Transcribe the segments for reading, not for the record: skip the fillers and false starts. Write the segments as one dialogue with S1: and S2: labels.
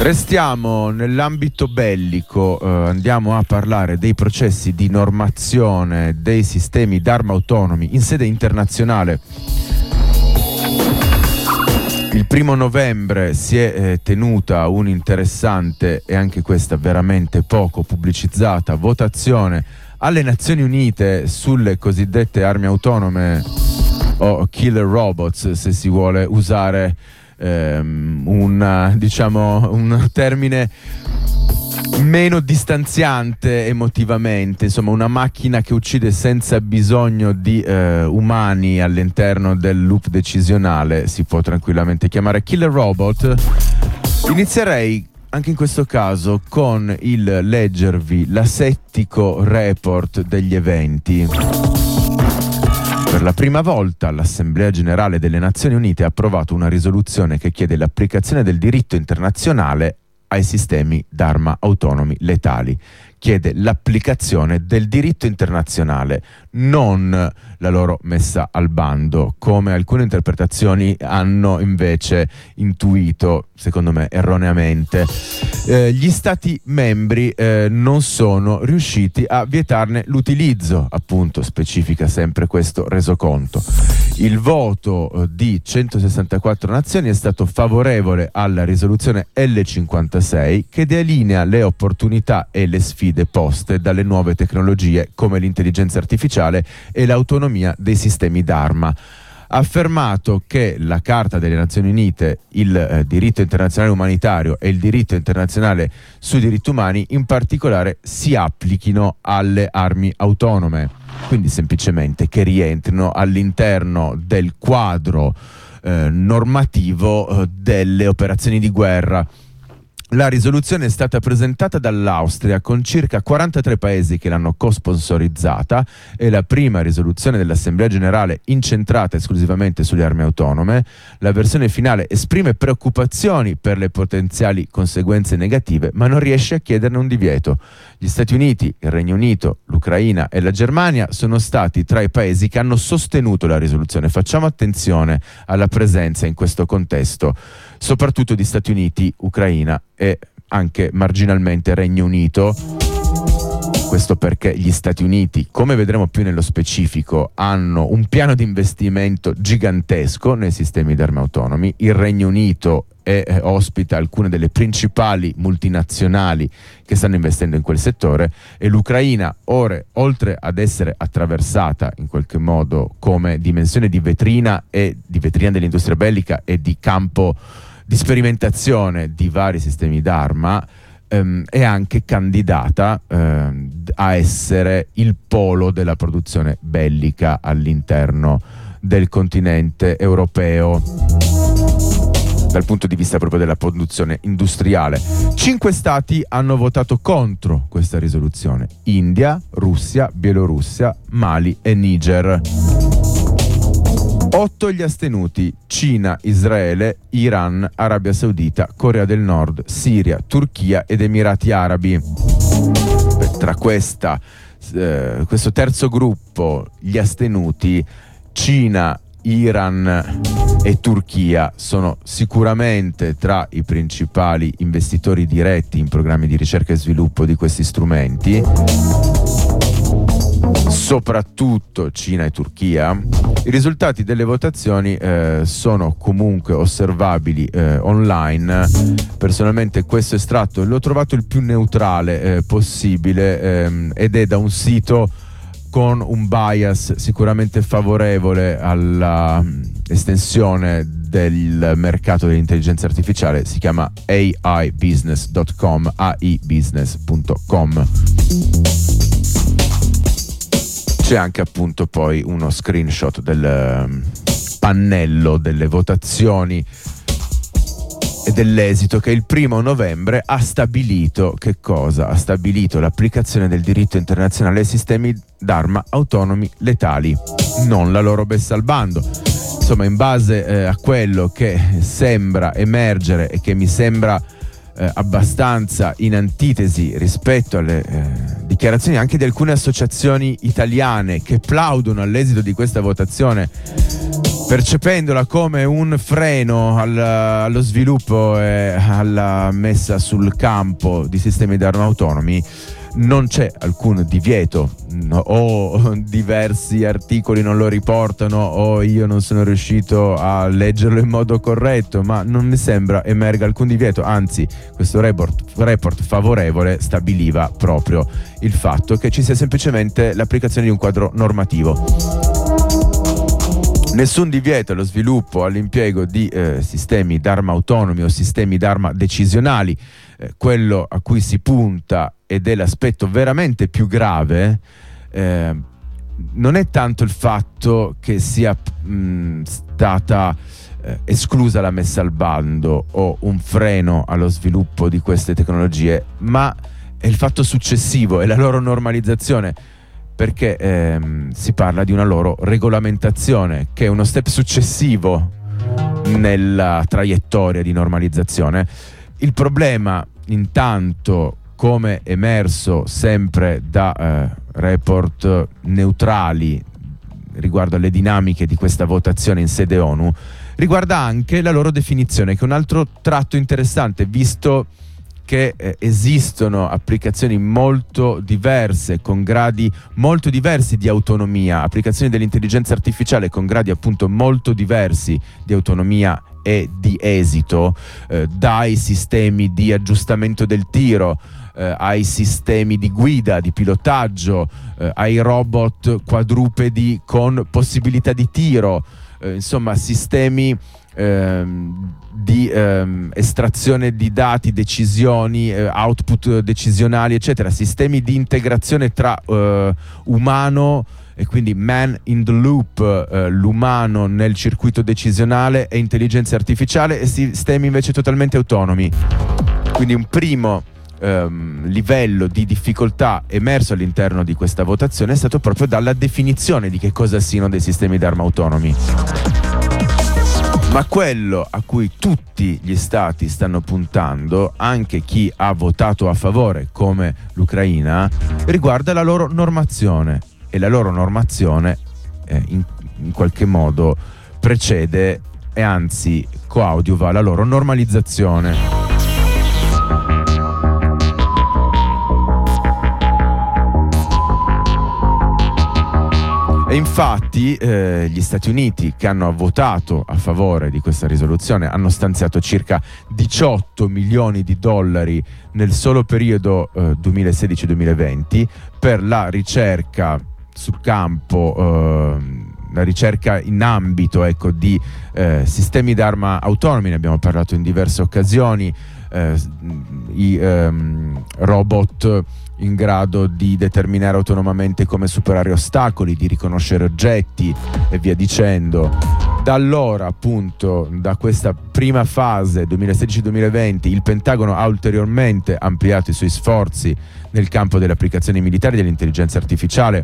S1: Restiamo nell'ambito bellico, andiamo a parlare dei processi di normazione dei sistemi d'arma autonomi in sede internazionale. Il 1° novembre si è tenuta un'interessante e anche questa veramente poco pubblicizzata votazione alle Nazioni Unite sulle cosiddette armi autonome o killer robots, se si vuole usare un termine meno distanziante emotivamente, insomma una macchina che uccide senza bisogno di umani all'interno del loop decisionale, si può tranquillamente chiamare killer robot. Inizierei anche in questo caso con il leggervi l'asettico report degli eventi. Per la prima volta l'Assemblea Generale delle Nazioni Unite ha approvato una risoluzione che chiede l'applicazione del diritto internazionale ai sistemi d'arma autonomi letali. Chiede l'applicazione del diritto internazionale, non la loro messa al bando, come alcune interpretazioni hanno invece intuito, secondo me erroneamente. Gli Stati membri non sono riusciti a vietarne l'utilizzo, appunto, specifica sempre questo resoconto. Il voto di 164 nazioni è stato favorevole alla risoluzione L56, che delinea le opportunità e le sfide poste dalle nuove tecnologie come l'intelligenza artificiale e l'autonomia dei sistemi d'arma. Ha affermato che la Carta delle Nazioni Unite, il diritto internazionale umanitario e il diritto internazionale sui diritti umani in particolare si applichino alle armi autonome, quindi semplicemente che rientrino all'interno del quadro normativo delle operazioni di guerra. La risoluzione è stata presentata dall'Austria con circa 43 paesi che l'hanno co-sponsorizzata. È la prima risoluzione dell'Assemblea Generale incentrata esclusivamente sulle armi autonome. La versione finale esprime preoccupazioni per le potenziali conseguenze negative, ma non riesce a chiederne un divieto. Gli Stati Uniti, il Regno Unito, l'Ucraina e la Germania sono stati tra i paesi che hanno sostenuto la risoluzione. Facciamo attenzione alla presenza in questo contesto, soprattutto di Stati Uniti, Ucraina e anche marginalmente Regno Unito. Questo perché gli Stati Uniti, come vedremo più nello specifico, hanno un piano di investimento gigantesco nei sistemi d'arma autonomi. Il Regno Unito ospita alcune delle principali multinazionali che stanno investendo in quel settore, e l'Ucraina, oltre ad essere attraversata in qualche modo come dimensione di vetrina dell'industria bellica e di campo di sperimentazione di vari sistemi d'arma, è anche candidata a essere il polo della produzione bellica all'interno del continente europeo, dal punto di vista proprio della produzione industriale. 5 stati hanno votato contro questa risoluzione: India, Russia, Bielorussia, Mali e Niger. 8 gli astenuti: Cina, Israele, Iran, Arabia Saudita, Corea del Nord, Siria, Turchia ed Emirati Arabi. Tra questo terzo gruppo, gli astenuti, Cina, Iran e Turchia sono sicuramente tra i principali investitori diretti in programmi di ricerca e sviluppo di questi strumenti, soprattutto Cina e Turchia. I risultati delle votazioni sono comunque osservabili online. Personalmente questo estratto l'ho trovato il più neutrale possibile, ed è da un sito con un bias sicuramente favorevole alla estensione del mercato dell'intelligenza artificiale. Si chiama aibusiness.com, aibusiness.com. C'è anche appunto poi uno screenshot del pannello delle votazioni e dell'esito, che il 1° novembre ha stabilito che cosa? Ha stabilito l'applicazione del diritto internazionale ai sistemi d'arma autonomi letali, non la loro messa al bando. Insomma, in base a quello che sembra emergere e che mi sembra abbastanza in antitesi rispetto alle dichiarazioni anche di alcune associazioni italiane che plaudono all'esito di questa votazione, percependola come un freno allo sviluppo e alla messa sul campo di sistemi d'arma autonomi, non c'è alcun divieto, o diversi articoli non lo riportano o io non sono riuscito a leggerlo in modo corretto, ma non mi sembra emerga alcun divieto. Anzi, questo report favorevole stabiliva proprio il fatto che ci sia semplicemente l'applicazione di un quadro normativo. Nessun divieto allo sviluppo, all'impiego di sistemi d'arma autonomi o sistemi d'arma decisionali. Quello a cui si punta, ed è l'aspetto veramente più grave, non è tanto il fatto che sia stata esclusa la messa al bando o un freno allo sviluppo di queste tecnologie, ma è il fatto successivo, è la loro normalizzazione, perché si parla di una loro regolamentazione, che è uno step successivo nella traiettoria di normalizzazione. Il problema, intanto, come emerso sempre da report neutrali riguardo alle dinamiche di questa votazione in sede ONU, riguarda anche la loro definizione, che è un altro tratto interessante, visto che esistono applicazioni molto diverse, con gradi molto diversi di autonomia, applicazioni dell'intelligenza artificiale con gradi appunto molto diversi di autonomia e di esito, dai sistemi di aggiustamento del tiro, ai sistemi di guida, di pilotaggio, ai robot quadrupedi con possibilità di tiro, insomma sistemi di estrazione di dati, decisioni, output decisionali, eccetera, sistemi di integrazione tra umano e quindi man in the loop, l'umano nel circuito decisionale, e intelligenza artificiale, e sistemi invece totalmente autonomi. Quindi un primo livello di difficoltà emerso all'interno di questa votazione è stato proprio dalla definizione di che cosa siano dei sistemi d'arma autonomi. Ma quello a cui tutti gli stati stanno puntando, anche chi ha votato a favore come l'Ucraina, riguarda la loro normazione, e la loro normazione in qualche modo precede e anzi coadiuva la loro normalizzazione. E infatti gli Stati Uniti, che hanno votato a favore di questa risoluzione, hanno stanziato circa 18 milioni di dollari nel solo periodo 2016-2020 per la ricerca sul campo, la ricerca in ambito di sistemi d'arma autonomi. Ne abbiamo parlato in diverse occasioni, i robot in grado di determinare autonomamente come superare ostacoli, di riconoscere oggetti e via dicendo. Da allora, appunto, da questa prima fase 2016-2020, il Pentagono ha ulteriormente ampliato i suoi sforzi nel campo delle applicazioni militari dell'intelligenza artificiale,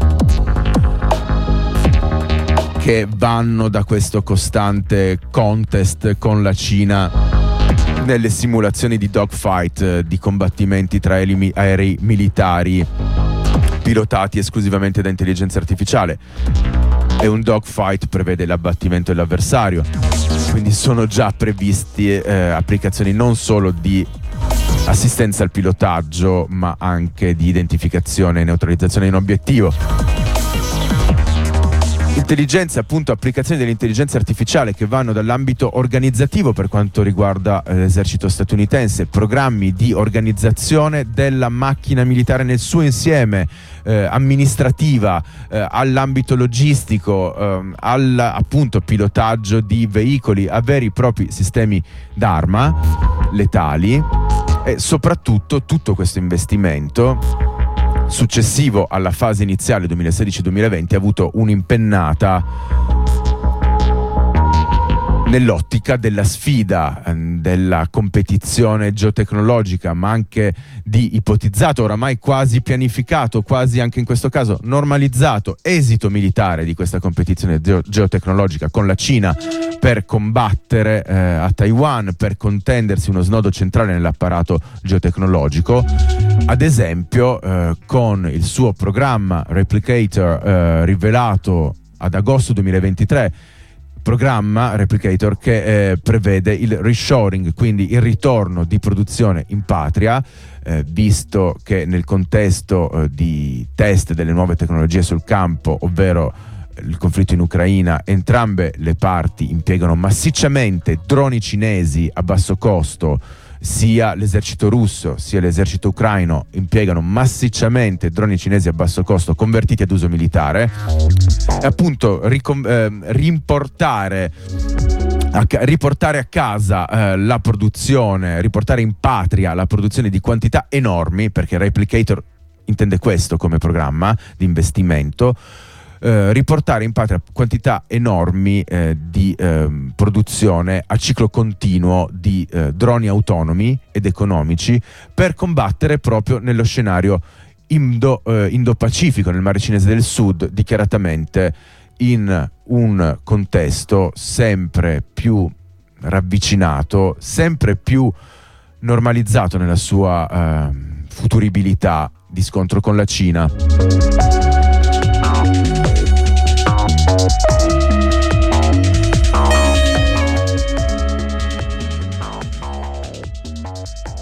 S1: che vanno da questo costante contest con la Cina nelle simulazioni di dogfight, di combattimenti tra aerei militari pilotati esclusivamente da intelligenza artificiale. E un dogfight prevede l'abbattimento dell'avversario, quindi sono già previsti applicazioni non solo di assistenza al pilotaggio, ma anche di identificazione e neutralizzazione di un obiettivo. Intelligenza, appunto, applicazioni dell'intelligenza artificiale che vanno dall'ambito organizzativo per quanto riguarda l'esercito statunitense, programmi di organizzazione della macchina militare nel suo insieme, amministrativa, all'ambito logistico, al appunto pilotaggio di veicoli, a veri e propri sistemi d'arma letali. E soprattutto tutto questo investimento successivo alla fase iniziale 2016-2020 ha avuto un'impennata nell'ottica della sfida, della competizione geotecnologica, ma anche di ipotizzato, oramai quasi pianificato, quasi anche in questo caso normalizzato esito militare di questa competizione geotecnologica con la Cina per combattere a Taiwan, per contendersi uno snodo centrale nell'apparato geotecnologico. Ad esempio con il suo programma Replicator rivelato ad agosto 2023, programma Replicator che prevede il reshoring, quindi il ritorno di produzione in patria, visto che nel contesto di test delle nuove tecnologie sul campo, ovvero il conflitto in Ucraina, entrambe le parti impiegano massicciamente droni cinesi a basso costo. Sia l'esercito russo sia l'esercito ucraino impiegano massicciamente droni cinesi a basso costo convertiti ad uso militare, e appunto riportare a casa la produzione, riportare in patria la produzione di quantità enormi, perché Replicator intende questo come programma di investimento. Riportare in patria quantità enormi di produzione a ciclo continuo di droni autonomi ed economici per combattere proprio nello scenario Indo-Pacifico, nel Mare Cinese del Sud, dichiaratamente in un contesto sempre più ravvicinato, sempre più normalizzato nella sua futuribilità di scontro con la Cina.